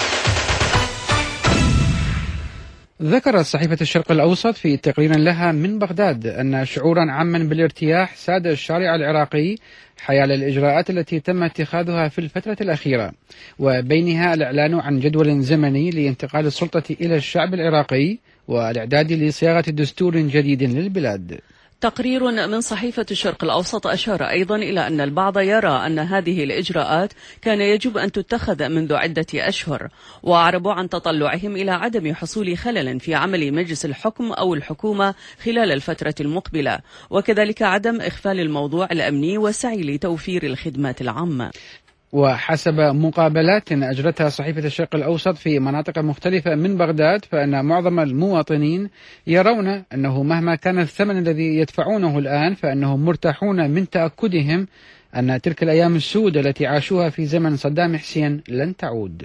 ذكرت صحيفة الشرق الأوسط في تقرير لها من بغداد أن شعورا عاما بالارتياح ساد الشارع العراقي حيال الإجراءات التي تم اتخاذها في الفترة الأخيرة، وبينها الإعلان عن جدول زمني لانتقال السلطة إلى الشعب العراقي والإعداد لصياغة دستور جديد للبلاد. تقرير من صحيفة الشرق الأوسط أشار أيضا إلى أن البعض يرى أن هذه الإجراءات كان يجب أن تتخذ منذ عدة أشهر، وأعربوا عن تطلعهم إلى عدم حصول خلل في عمل مجلس الحكم أو الحكومة خلال الفترة المقبلة، وكذلك عدم إغفال الموضوع الأمني والسعي لتوفير الخدمات العامة. وحسب مقابلات أجرتها صحيفة الشرق الأوسط في مناطق مختلفة من بغداد، فإن معظم المواطنين يرون أنه مهما كان الثمن الذي يدفعونه الآن فإنهم مرتاحون من تأكدهم أن تلك الأيام السود التي عاشوها في زمن صدام حسين لن تعود.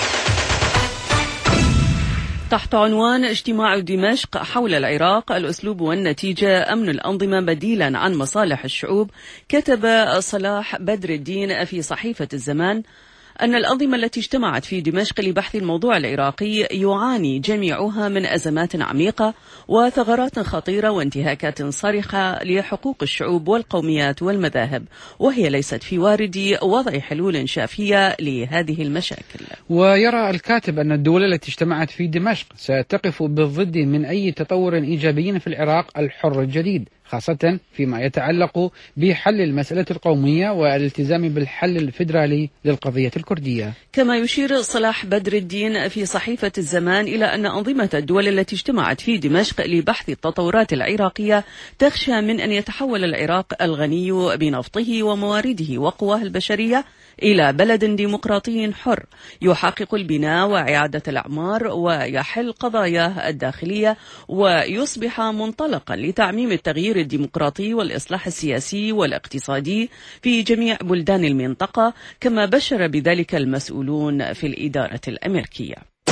تحت عنوان اجتماع دمشق حول العراق الأسلوب والنتيجة أمن الأنظمة بديلا عن مصالح الشعوب، كتب صلاح بدر الدين في صحيفة الزمان أن الأنظمة التي اجتمعت في دمشق لبحث الموضوع العراقي يعاني جميعها من أزمات عميقة وثغرات خطيرة وانتهاكات صارخة لحقوق الشعوب والقوميات والمذاهب، وهي ليست في وارد وضع حلول شافية لهذه المشاكل. ويرى الكاتب أن الدول التي اجتمعت في دمشق ستقف بالضد من أي تطور إيجابي في العراق الحر الجديد، خاصة فيما يتعلق بحل المسألة القومية والالتزام بالحل الفيدرالي للقضية الكردية. كما يشير صلاح بدر الدين في صحيفة الزمان إلى أن أنظمة الدول التي اجتمعت في دمشق لبحث التطورات العراقية تخشى من أن يتحول العراق الغني بنفطه وموارده وقواه البشرية إلى بلد ديمقراطي حر يحقق البناء وإعادة الأعمار ويحل قضاياه الداخلية، ويصبح منطلقا لتعميم التغيير الديمقراطي والإصلاح السياسي والاقتصادي في جميع بلدان المنطقة، كما بشر بذلك المسؤولون في الإدارة الأمريكية.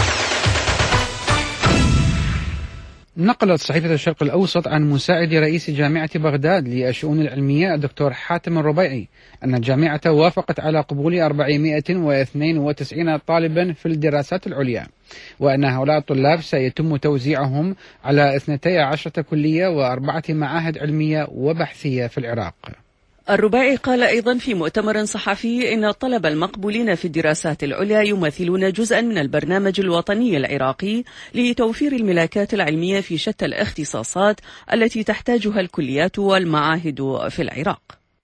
نقلت صحيفة الشرق الأوسط عن مساعد رئيس جامعة بغداد للشؤون العلمية الدكتور حاتم الربيعي أن الجامعة وافقت على قبول 492 طالبا في الدراسات العليا، وأن هؤلاء الطلاب سيتم توزيعهم على 12 كلية و4 معاهد علمية وبحثية في العراق. الربيعي قال أيضا في مؤتمر صحفي إن الطلبة المقبولين في الدراسات العليا يمثلون جزءا من البرنامج الوطني العراقي لتوفير الملاكات العلمية في شتى الاختصاصات التي تحتاجها الكليات والمعاهد في العراق.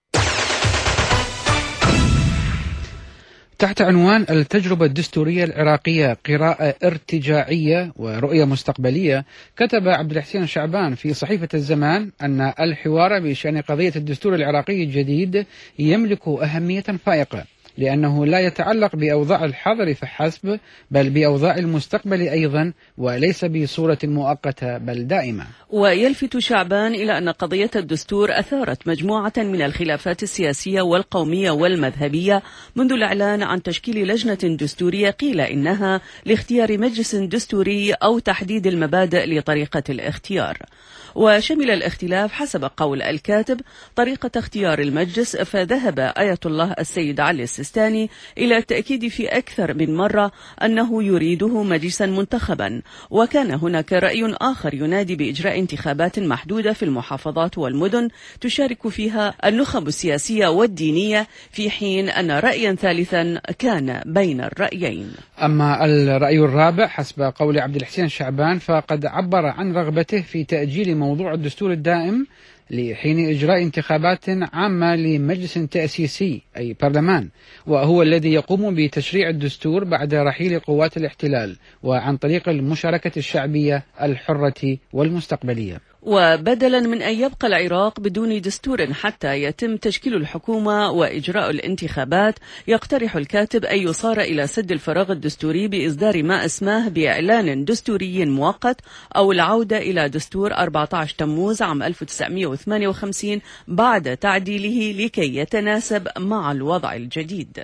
تحت عنوان التجربة الدستورية العراقية قراءة ارتجاعية ورؤية مستقبلية، كتب عبد الحسين شعبان في صحيفة الزمان أن الحوار بشأن قضية الدستور العراقي الجديد يملك أهمية فائقة، لأنه لا يتعلق بأوضاع الحاضر فحسب بل بأوضاع المستقبل أيضا، وليس بصورة مؤقتة بل دائمة. ويلفت شعبان إلى أن قضية الدستور أثارت مجموعة من الخلافات السياسية والقومية والمذهبية منذ الإعلان عن تشكيل لجنة دستورية قيل إنها لاختيار مجلس دستوري أو تحديد المبادئ لطريقة الاختيار. وشمل الاختلاف حسب قول الكاتب طريقة اختيار المجلس، فذهب آية الله السيد علي السيستاني إلى التأكيد في أكثر من مرة أنه يريده مجلسا منتخبا، وكان هناك رأي آخر ينادي بإجراء انتخابات محدودة في المحافظات والمدن تشارك فيها النخب السياسية والدينية، في حين أن رأيا ثالثا كان بين الرأيين. أما الرأي الرابع حسب قول عبد الحسين شعبان فقد عبر عن رغبته في تأجيل موضوع الدستور الدائم لحين إجراء انتخابات عامة لمجلس تأسيسي أي برلمان، وهو الذي يقوم بتشريع الدستور بعد رحيل قوات الاحتلال وعن طريق المشاركة الشعبية الحرة والمستقبلية. وبدلا من أن يبقى العراق بدون دستور حتى يتم تشكيل الحكومة وإجراء الانتخابات، يقترح الكاتب أن يصار إلى سد الفراغ الدستوري بإصدار ما اسماه بإعلان دستوري مؤقت أو العودة إلى دستور 14 تموز عام 1958 بعد تعديله لكي يتناسب مع الوضع الجديد.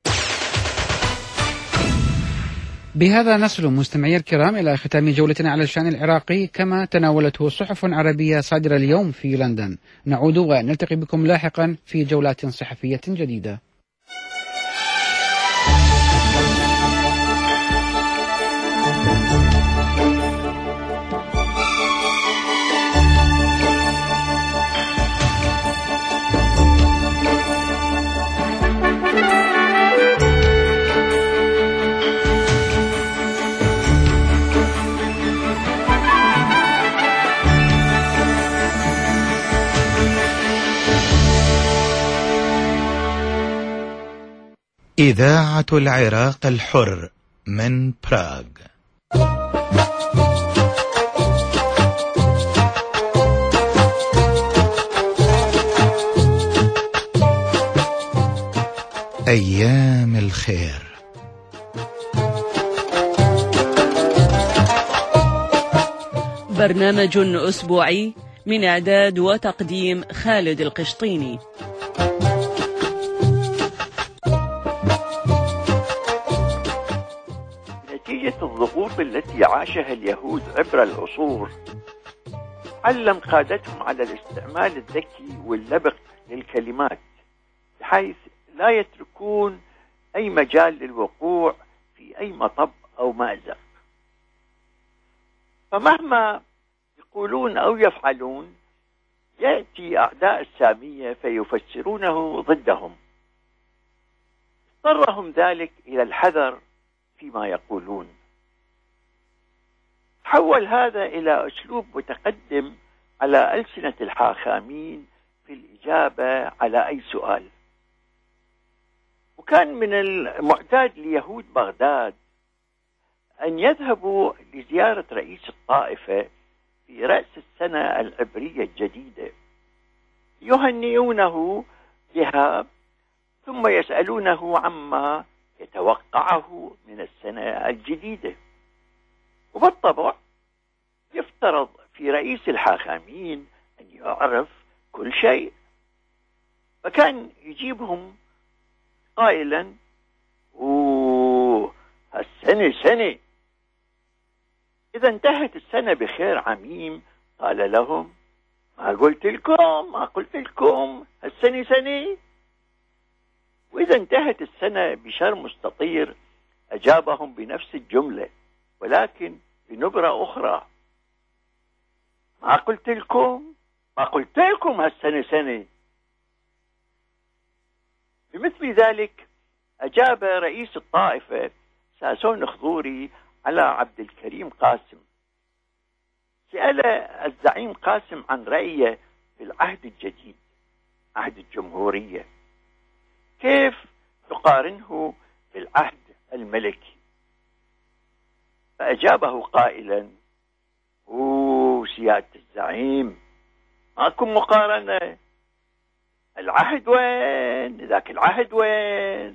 بهذا نصل مستمعي الكرام إلى ختام جولتنا على الشأن العراقي كما تناولته صحف عربية صادرة اليوم في لندن. نعود ونلتقي بكم لاحقا في جولات صحفية جديدة. إذاعة العراق الحر من براغ. أيام الخير. برنامج أسبوعي من إعداد وتقديم خالد القشطيني. نتيجة الضغوط التي عاشها اليهود عبر العصور علم قادتهم على الاستعمال الذكي واللبق للكلمات، بحيث لا يتركون أي مجال للوقوع في أي مطب أو مأزق. فمهما يقولون أو يفعلون يأتي أعداء السامية فيفسرونه ضدهم. اضطرهم ذلك إلى الحذر فيما يقولون. حول هذا إلى أسلوب متقدم على ألسنة الحاخامين في الإجابة على أي سؤال. وكان من المعتاد ليهود بغداد أن يذهبوا لزيارة رئيس الطائفة في رأس السنة العبرية الجديدة، يهنئونه بها ثم يسألونه عما يتوقعه من السنة الجديدة. وبالطبع يفترض في رئيس الحاخامين أن يعرف كل شيء، فكان يجيبهم قائلا: هالسنة سنة. إذا انتهت السنة بخير عميم قال لهم: ما قلت لكم هالسنة سنة. وإذا انتهت السنة بشر مستطير أجابهم بنفس الجملة ولكن بنبرة أخرى: ما قلت لكم هالسنة سنة. بمثل ذلك أجاب رئيس الطائفة ساسون خضوري على عبد الكريم قاسم. سأل الزعيم قاسم عن رأيه في العهد الجديد، عهد الجمهورية، كيف تقارنه بالعهد الملكي؟ فأجابه قائلا: سيادة الزعيم، ماكو مقارنة. العهد وين؟ ذاك العهد وين؟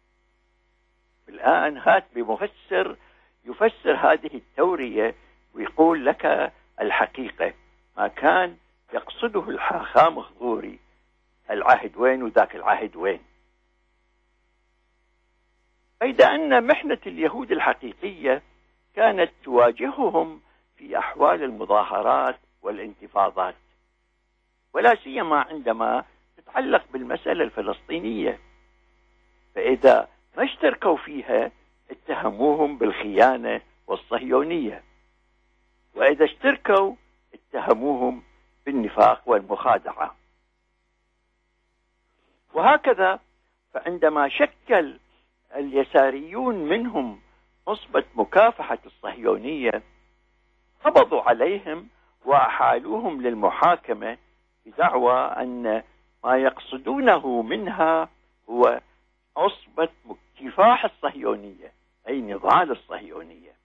الآن هات بمفسر يفسر هذه التورية ويقول لك الحقيقة، ما كان يقصده الحاخام خضوري. العهد وين وذاك العهد وين؟ بيد أن محنة اليهود الحقيقية كانت تواجههم في أحوال المظاهرات والانتفاضات، ولا سيما عندما تتعلق بالمسألة الفلسطينية، فإذا ما اشتركوا فيها اتهموهم بالخيانة والصهيونية، وإذا اشتركوا اتهموهم بالنفاق والمخادعة. وهكذا فعندما شكل اليساريون منهم عصبة مكافحة الصهيونية قبضوا عليهم وأحالوهم للمحاكمة بدعوى أن ما يقصدونه منها هو عصبة كفاح الصهيونية، أي نضال الصهيونية.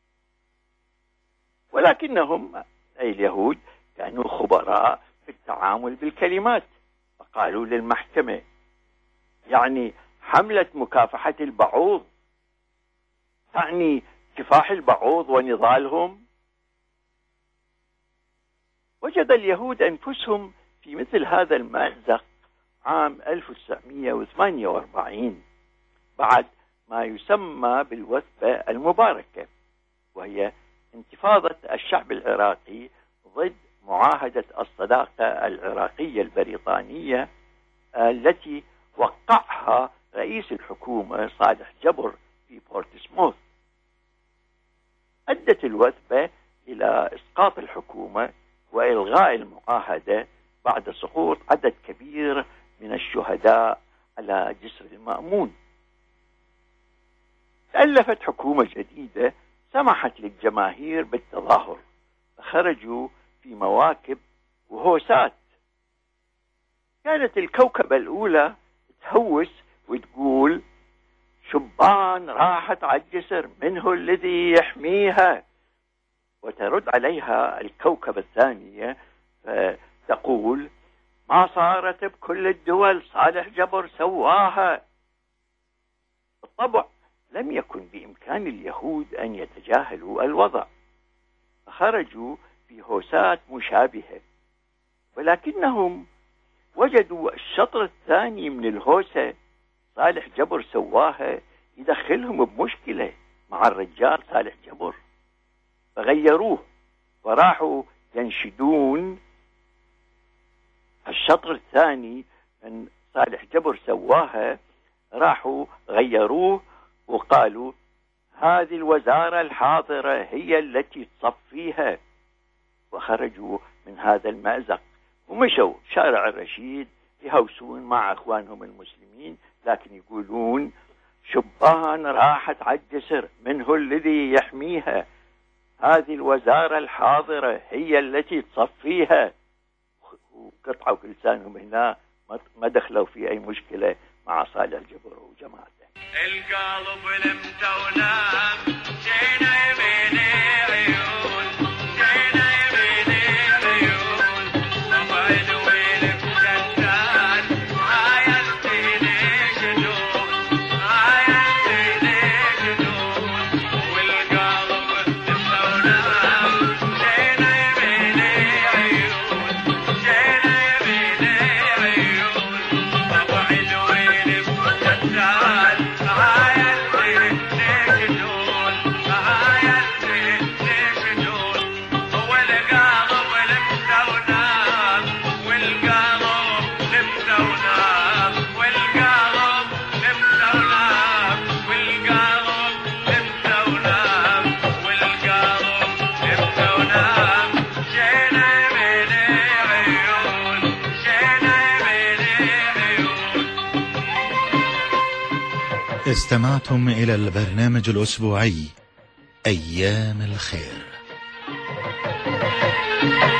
ولكنهم أي اليهود كانوا خبراء في التعامل بالكلمات، فقالوا للمحكمة: يعني حملة مكافحة البعوض تعني كفاح البعوض ونضالهم؟ وجد اليهود أنفسهم في مثل هذا المأزق عام 1948 بعد ما يسمى بالوثبة المباركة، وهي انتفاضة الشعب العراقي ضد معاهدة الصداقة العراقية البريطانية التي وقعها رئيس الحكومة صالح جبر في بورتسموث. أدت الوثبة إلى إسقاط الحكومة وإلغاء المعاهدة بعد سقوط عدد كبير من الشهداء على جسر المأمون. تألفت حكومة جديدة سمحت للجماهير بالتظاهر، فخرجوا في مواكب وهوسات. كانت الكوكبة الأولى تهوس وتقول: شبان راحت على الجسر، منه الذي يحميها؟ وترد عليها الكوكبة الثانية فتقول: ما صارت بكل الدول، صالح جبر سواها. بالطبع لم يكن بإمكان اليهود أن يتجاهلوا الوضع، فخرجوا في هوسات مشابهة، ولكنهم وجدوا الشطر الثاني من الهوسة صالح جبر سواها يدخلهم بمشكلة، مع الرجال صالح جبر، فغيروه وراحوا ينشدون. الشطر الثاني من صالح جبر سواها، راحوا غيروه وقالوا هذه الوزارة الحاضرة هي التي تصفيها، وخرجوا من هذا المأزق ومشوا شارع الرشيد يهوسون مع أخوانهم المسلمين، لكن يقولون شبان راحت على الجسر، من هو الذي يحميها؟ هذه الوزارة الحاضرة هي التي تصفيها. وقطعوا لسانهم هنا، ما دخلوا في أي مشكلة مع صالح جبر وجماعته. القلب المتونة جينا يميني عيون، جينا يميني عيون، طبعا وين بجدان هاي الديني جنون، هاي الديني جنون. والقلب المتونة جينا يميني عيون، جينا يميني عيون، طبعا وين بجدان استمعتم إلى البرنامج الأسبوعي أيام الخير.